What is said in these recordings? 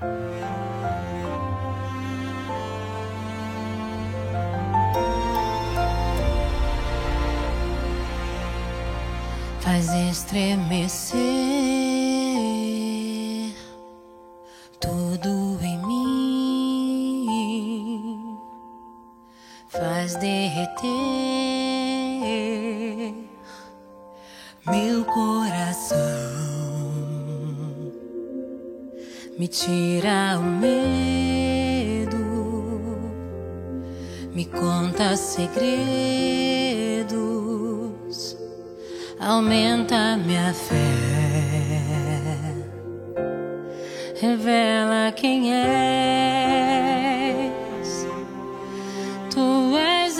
Faz estremecer tudo em mim, faz derreter meu coração, me tira o medo, me conta segredos, aumenta minha fé, revela quem és. Tu és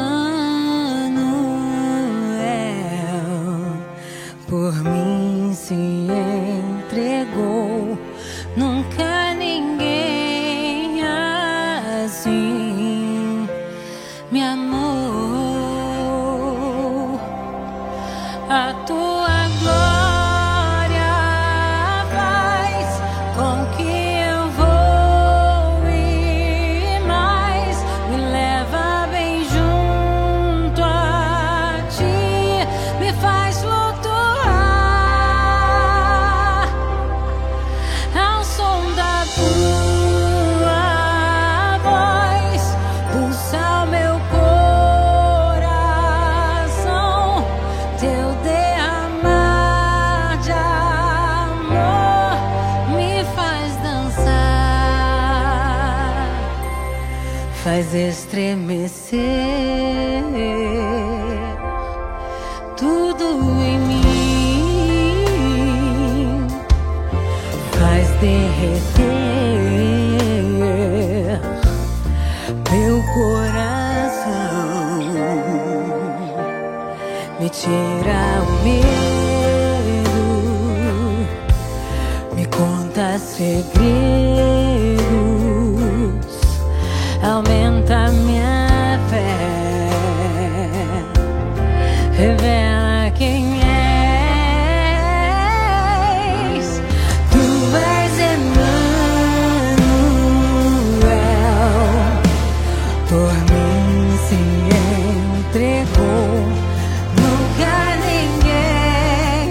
Emmanuel, por mim se entregou, nunca ninguém assim me amou. A tua glória faz com que eu voe mais, me leva bem junto a ti, me faz flutuar ao som da tua voz, pulsa o meu coração, teu derramar de amor me faz dançar, faz estremecer tudo em mim, faz derreter meu coração, me tira o medo, me conta segredos, aumenta minha fé, revela quem és. Tu és Emmanuel, por mim se entregou, nunca ninguém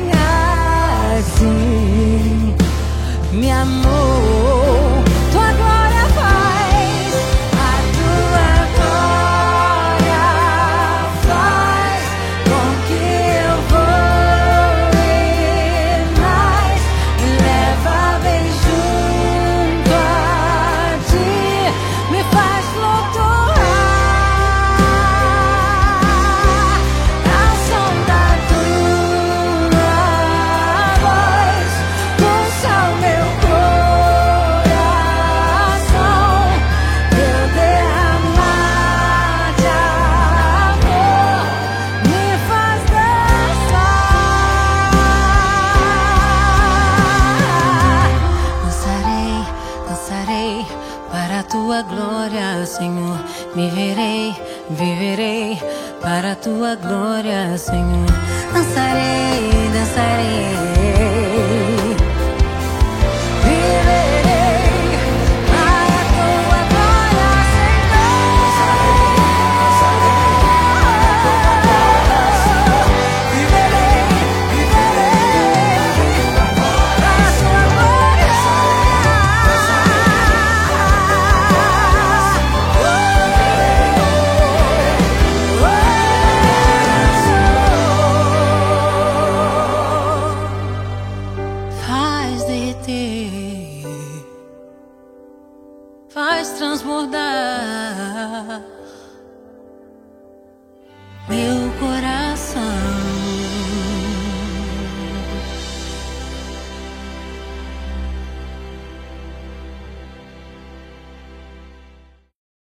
assim me amou. Tua glória faz, a tua glória faz com que eu voe mais, me leva bem junto a ti, me faz flutuar ao som da tua voz, pulsa o meu coração, teu derramar de amor me faz dançar. Dançarei, dançarei para a tua glória, Senhor. Viverei, viverei para a tua glória, Senhor. Dançarei, dançarei, viverei para a tua glória, Senhor. Viverei, viverei para a tua glória. Faz derreter, faz transbordar meu